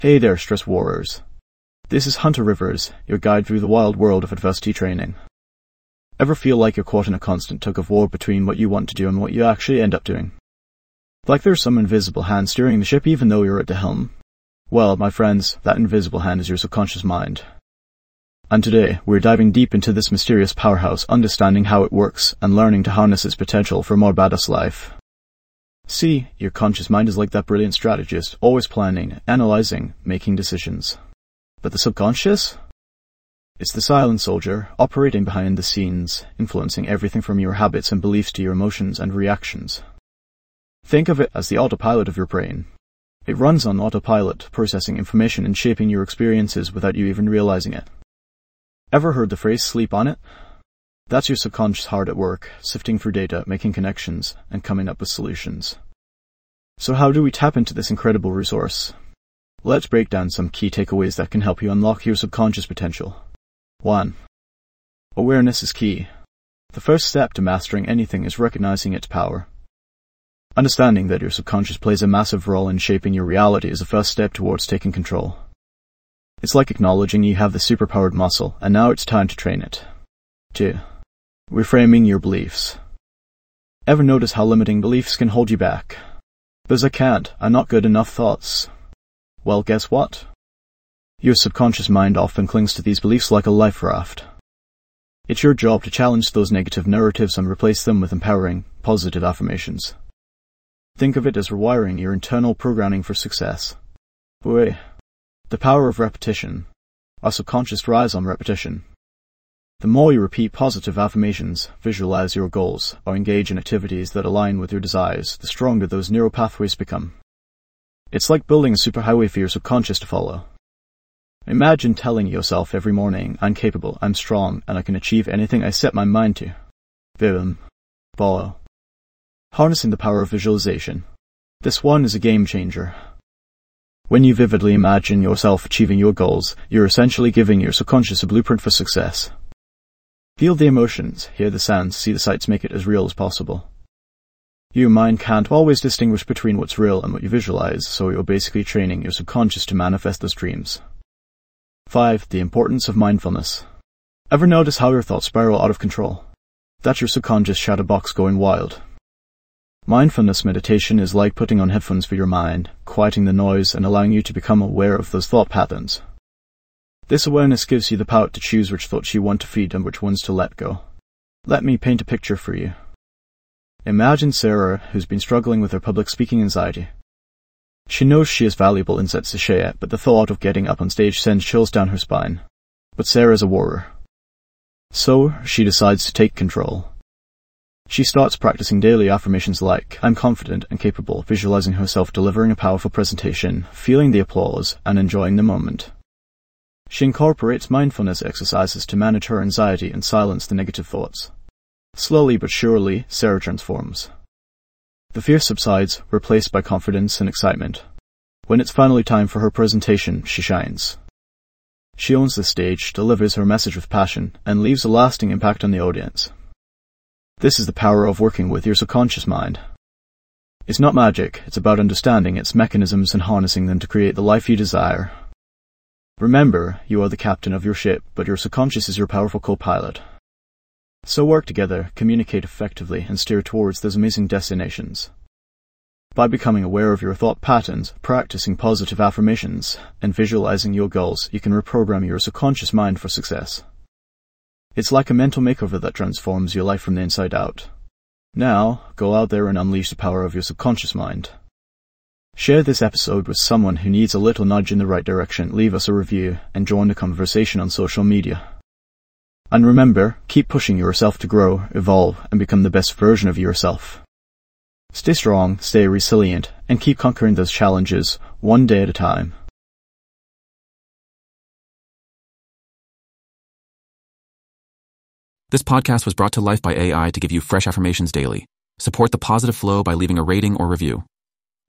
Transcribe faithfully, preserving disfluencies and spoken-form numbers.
Hey there, stress warriors. This is Hunter Rivers, your guide through the wild world of adversity training. Ever feel like you're caught in a constant tug of war between what you want to do and what you actually end up doing? Like there's some invisible hand steering the ship even though you're at the helm? Well, my friends, that invisible hand is your subconscious mind. And today, we're diving deep into this mysterious powerhouse, understanding how it works, and learning to harness its potential for a more badass life. See, your conscious mind is like that brilliant strategist, always planning, analyzing, making decisions. But the subconscious? It's the silent soldier, operating behind the scenes, influencing everything from your habits and beliefs to your emotions and reactions. Think of it as the autopilot of your brain. It runs on autopilot, processing information and shaping your experiences without you even realizing it. Ever heard the phrase sleep on it? That's your subconscious hard at work, sifting through data, making connections, and coming up with solutions. So how do we tap into this incredible resource? Let's break down some key takeaways that can help you unlock your subconscious potential. one. Awareness is key. The first step to mastering anything is recognizing its power. Understanding that your subconscious plays a massive role in shaping your reality is the first step towards taking control. It's like acknowledging you have the superpowered muscle, and now it's time to train it. two. Reframing your beliefs. Ever notice how limiting beliefs can hold you back? Those I can't, I'm not good enough thoughts. Well, guess what? Your subconscious mind often clings to these beliefs like a life raft. It's your job to challenge those negative narratives and replace them with empowering, positive affirmations. Think of it as rewiring your internal programming for success. Boy, the power of repetition. Our subconscious thrives on repetition. The more you repeat positive affirmations, visualize your goals, or engage in activities that align with your desires, the stronger those neural pathways become. It's like building a superhighway for your subconscious to follow. Imagine telling yourself every morning, I'm capable, I'm strong, and I can achieve anything I set my mind to. Boom. Boom. Harnessing the power of visualization. This one is a game changer. When you vividly imagine yourself achieving your goals, you're essentially giving your subconscious a blueprint for success. Feel the emotions, hear the sounds, see the sights, make it as real as possible. Your mind can't always distinguish between what's real and what you visualize, so you're basically training your subconscious to manifest those dreams. five. The importance of mindfulness. Ever notice how your thoughts spiral out of control? That's your subconscious shadow box going wild. Mindfulness meditation is like putting on headphones for your mind, quieting the noise and allowing you to become aware of those thought patterns. This awareness gives you the power to choose which thoughts you want to feed and which ones to let go. Let me paint a picture for you. Imagine Sarah, who's been struggling with her public speaking anxiety. She knows she has valuable insights to share, but the thought of getting up on stage sends chills down her spine. But Sarah's a warrior. So, she decides to take control. She starts practicing daily affirmations like, I'm confident and capable, visualizing herself delivering a powerful presentation, feeling the applause, and enjoying the moment. She incorporates mindfulness exercises to manage her anxiety and silence the negative thoughts. Slowly but surely, Sarah transforms. The fear subsides, replaced by confidence and excitement. When it's finally time for her presentation, she shines. She owns the stage, delivers her message with passion, and leaves a lasting impact on the audience. This is the power of working with your subconscious mind. It's not magic, it's about understanding its mechanisms and harnessing them to create the life you desire. Remember, you are the captain of your ship, but your subconscious is your powerful co-pilot. So work together, communicate effectively, and steer towards those amazing destinations. By becoming aware of your thought patterns, practicing positive affirmations, and visualizing your goals, you can reprogram your subconscious mind for success. It's like a mental makeover that transforms your life from the inside out. Now, go out there and unleash the power of your subconscious mind. Share this episode with someone who needs a little nudge in the right direction, leave us a review, and join the conversation on social media. And remember, keep pushing yourself to grow, evolve, and become the best version of yourself. Stay strong, stay resilient, and keep conquering those challenges, one day at a time. This podcast was brought to life by A I to give you fresh affirmations daily. Support the positive flow by leaving a rating or review.